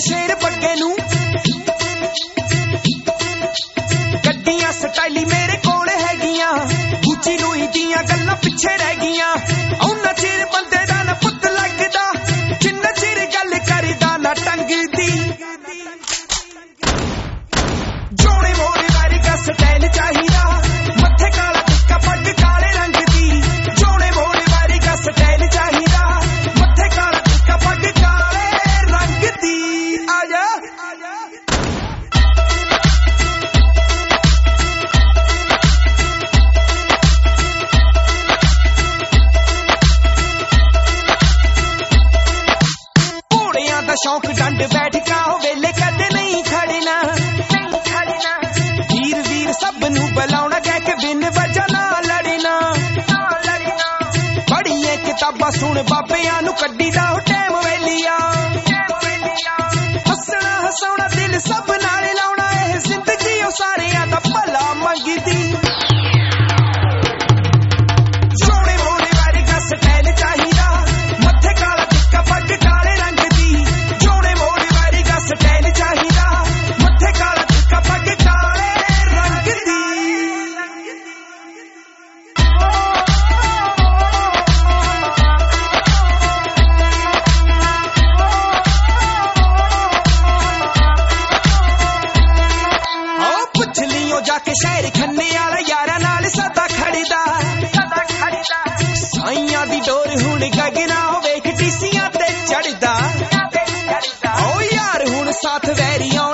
शेर पग्गे नू गड्डियां स्टाइली मेरे कोल हैगियां गुची लुई दियां गल्लां पिछे रह गियां औना चिर बंदे दा ना पुत लगदा जिन्ना चिर गल करदा ना टंगदी जोड़े मोड़े वर्गा स्टाइल चाहिदा मत्थे काला टिक्का पग काले रंग दी जोड़े मोड़े वर्गा स्टाइल चाहिदा मत्थे काला टिक्का पग काले रंग दी आजा घोड़ियां दा शौक डंड बैठ का हो वेले कदे नहीं खड़ना वीर वीर सब नू बुलाउणा कह के बिन वजह ना लड़ना पढ़िए किताबां सुन बाबियां नू कड्डी दा हो टैम वेलिया हसना हसाउणा दिल सब नाल लाउणा एह जिंदगी ओ सारियां दा भला मंगदी जोड़े मोड़े वर्गा स्टाइल चाहिदा मत्थे काला टिक्का पग काले रंग दी जोड़े मोड़े वर्गा स्टाइल चाहिदा मत्थे काला टिक्का पग काले रंग दी पुछ लियो जाके शहर खन्ने वाला यारा नाल सदा खड़दा साइयां दी डोर हुण गगना हो वेख टीसियां ते चढ़दा ओ यार हुण साथ वैरियां